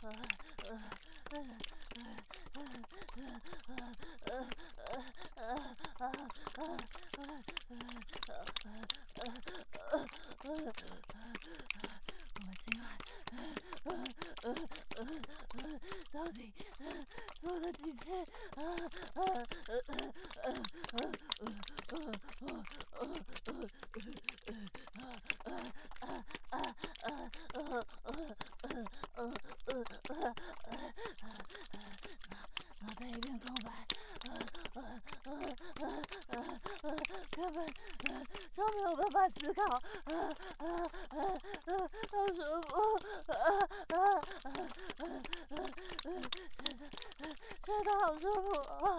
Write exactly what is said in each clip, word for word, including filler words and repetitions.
我今晚到底做了几次？脑袋一片空白，根本就没有办法思考，好舒服，真的好舒服啊！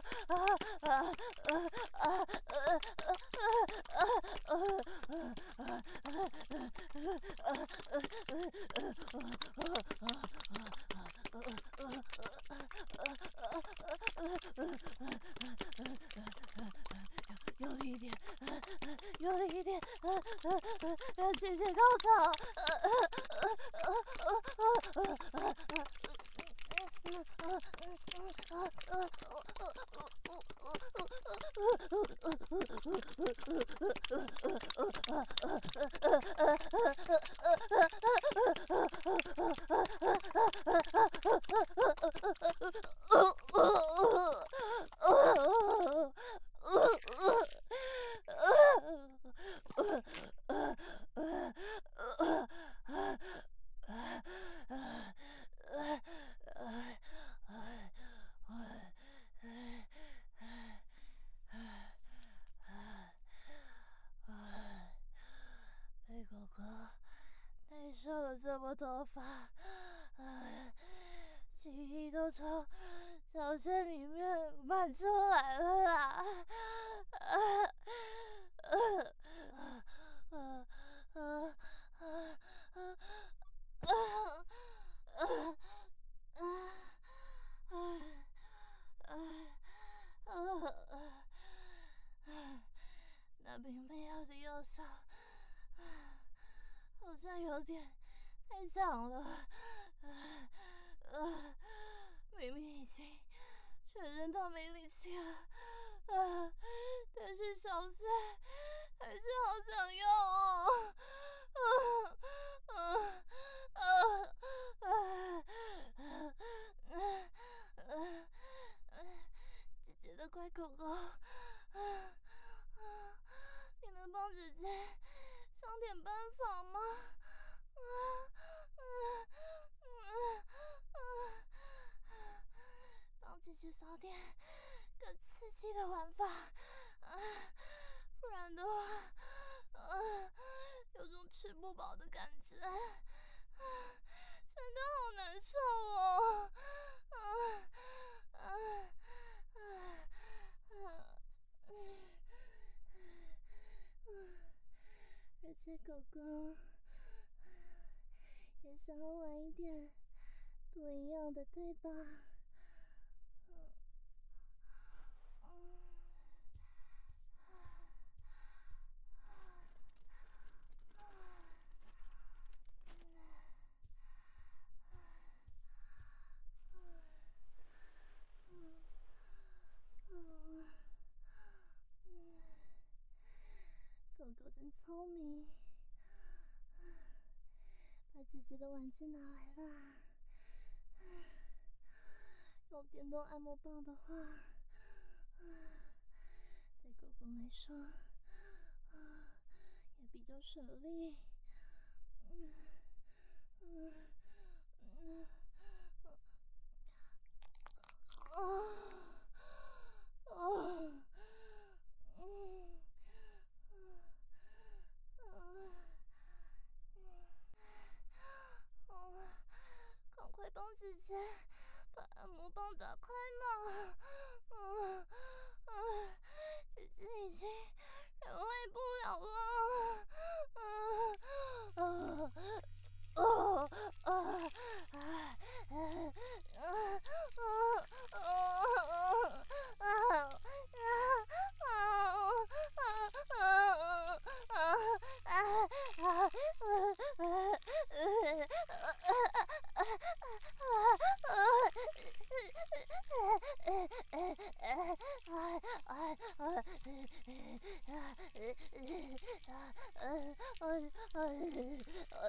用力一点，用力一点，让姐姐高潮。被狗狗内射了这么多发，记忆都从小圈里面满出来了啦！那瓶没药的右手好像有点太长了，明明已经全身都没力气了，但是小塞还是好想要哦。姐姐的乖狗狗，你能帮姐姐上点班房吗？帮姐姐找点更刺激的玩法，不然的话，有种吃不饱的感觉，真的好难受哦。而且狗狗也想要玩一点不一样的，对吧？狗狗真聪明，把姐姐的玩具拿来了。用电动按摩棒的话，对狗狗来说也比较省力。嗯嗯嗯啊啊嗯嗯，赶快帮姐姐把按摩棒打开嘛！嗯嗯，姐姐已经忍耐不了了。嗯嗯哦啊啊啊啊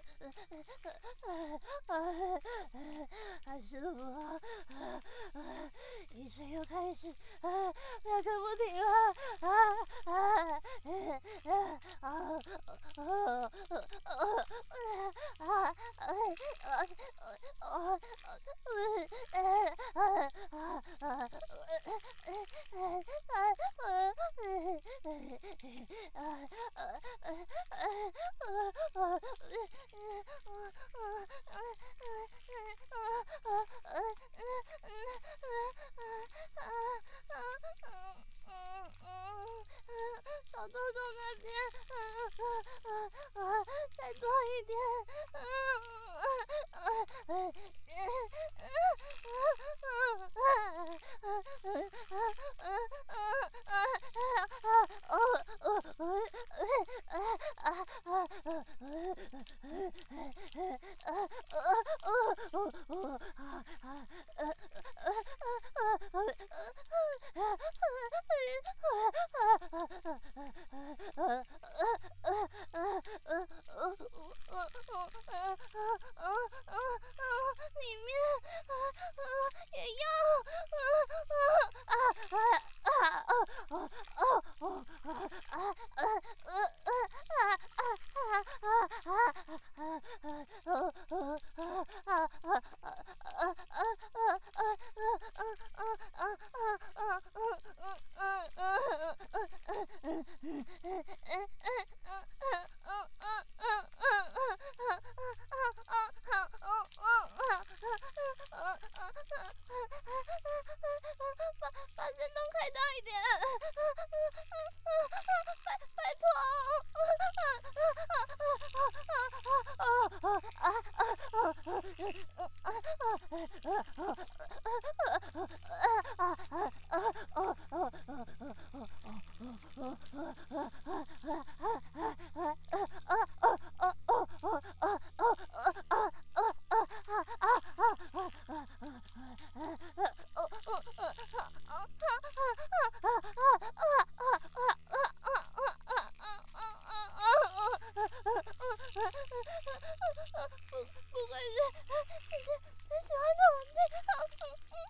好舒服啊！医生又开始啊，两个不停了啊啊啊啊啊啊啊！小豆豆那边，再多一点。里面也把声灯开大一点，拜拜托！不会是你最喜欢的玩具？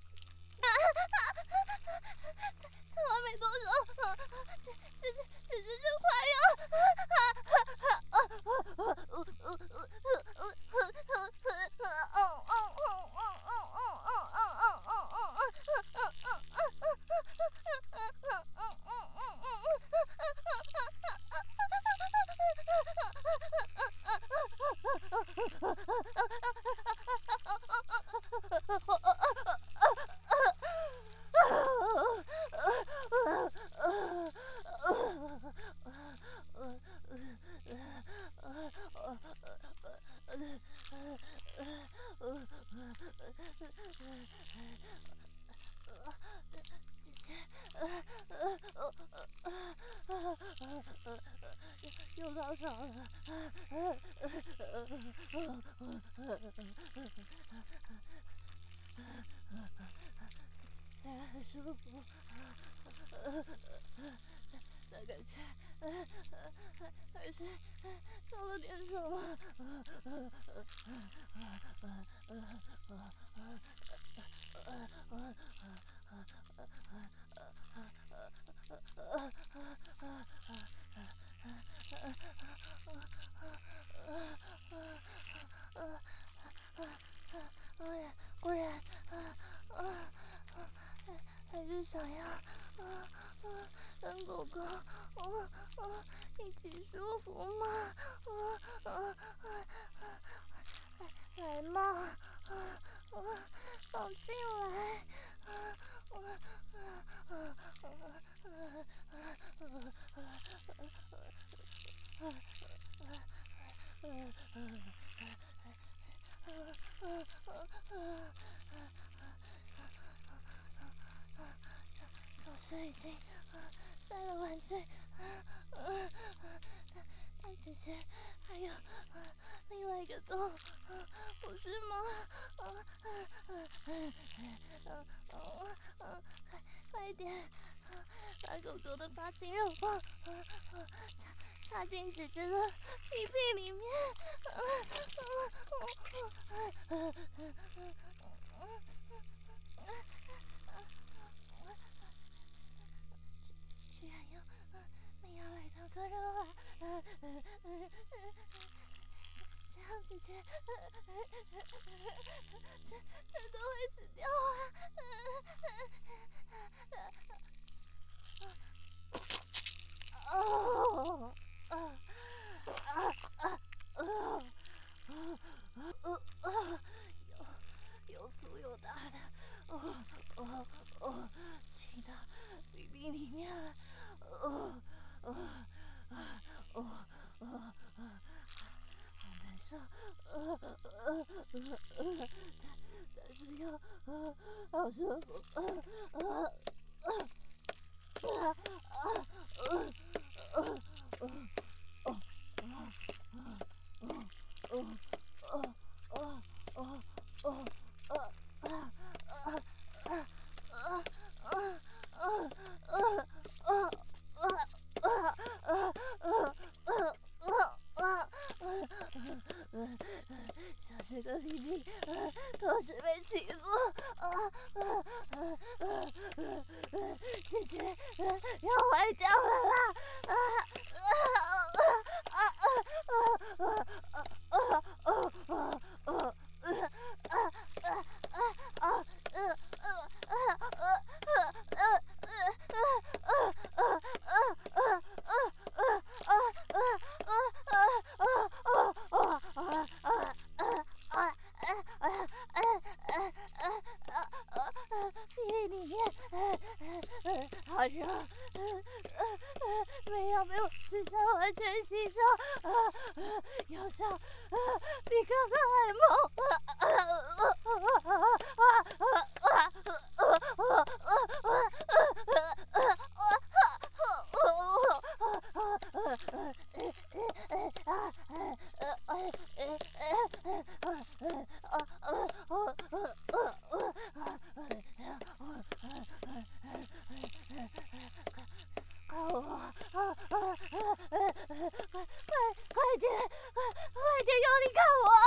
才玩没多久，只只只只是快又高潮了，虽然很舒服，但感觉还是少了点什么。果然，还是想要跟狗狗一起舒服嘛，来嘛，放进来。总是已经塞了玩具，但其实还有另外一个洞，不是吗？快快一点，把狗狗的发情肉棒插插进姐姐的屁屁里面。 姐姐，真真的会死掉啊！哦，啊啊啊啊啊啊！有有粗有大的，哦哦哦，进到鼻鼻里面了，哦哦啊哦哦啊！好难受，呃呃呃呃，但是又呃好舒服，呃呃呃呃呃呃呃哦哦哦哦哦哦哦哦啊啊啊啊啊啊啊啊小时的弟弟，同时被欺负，啊啊啊啊！姐姐要坏掉了啦！啊啊啊啊啊啊啊啊啊啊！屁里面好热，没有没有，只想完全吸收，有效，比刚刚还快点，快点用力看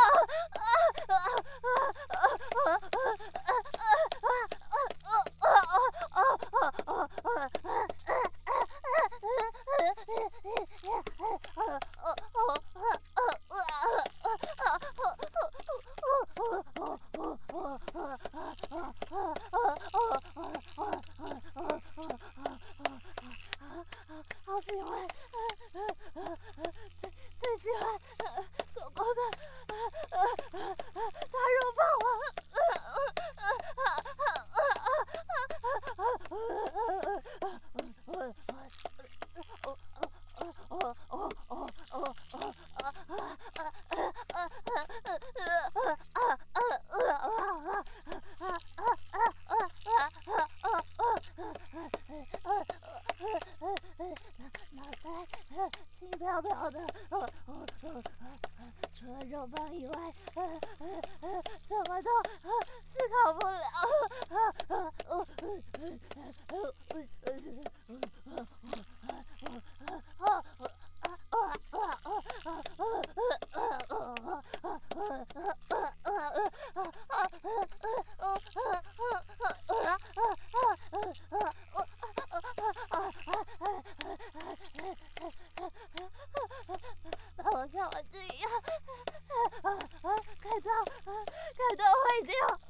好喜欢，最最喜欢狗狗的大肉棒脑袋轻飘飘的，除了肉棒以外，怎么都思考不了。好像我这样，开刀，开刀坏掉。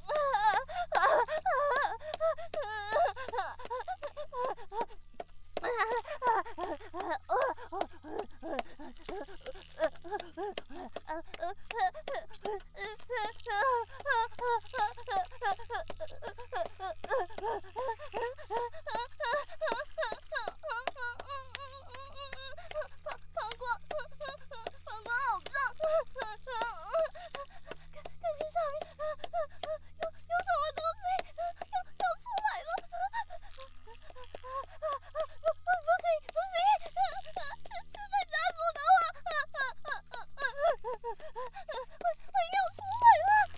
膀胱，膀胱好胀，感觉下面有有什么东西要要出来了，不不不行不行，这再加速的话，会会尿出来了。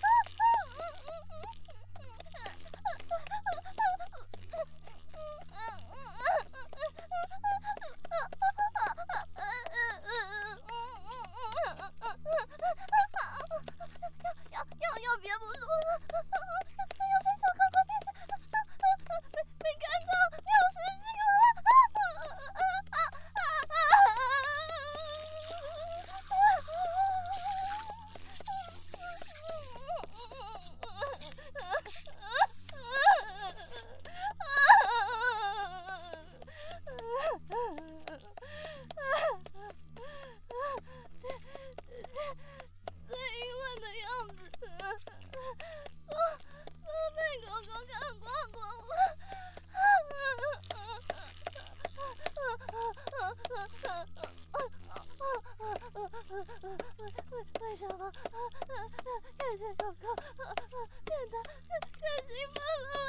要要要别不说了，要被小哥哥变成被被干到没有时间了。 谢谢哥哥，变得太兴奋了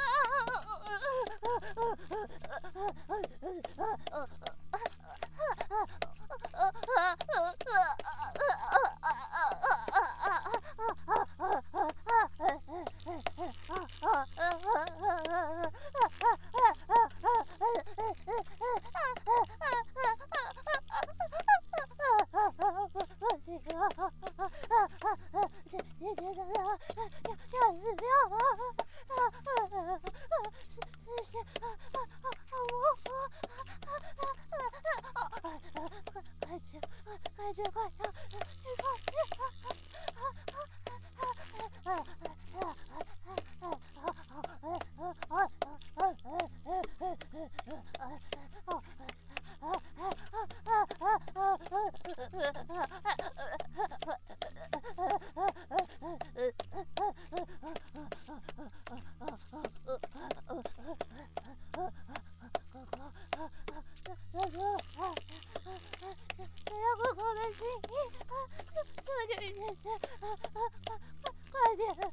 姐姐的要要死掉了！谢谢我，快去快去快去去快想要哥哥的心意，求求姐姐，快点！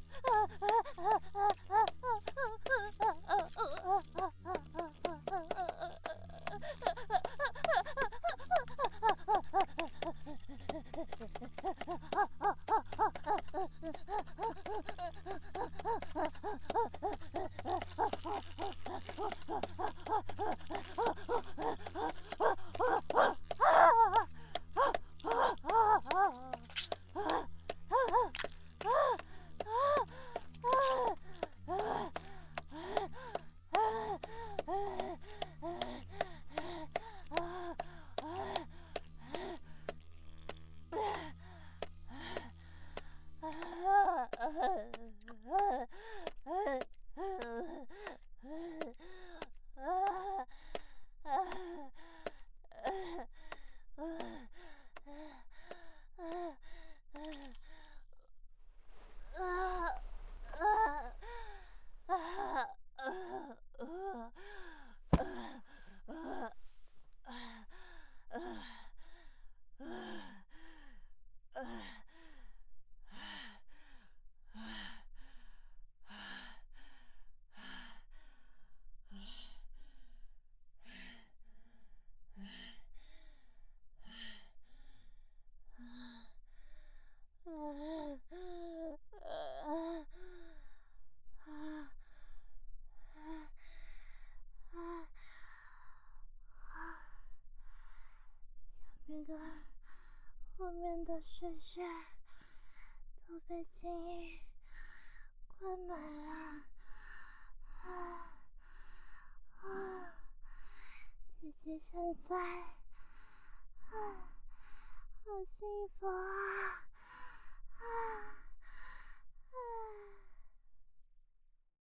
那个后面的水穴都被精液灌满了，啊啊！姐姐现在啊，好幸福啊！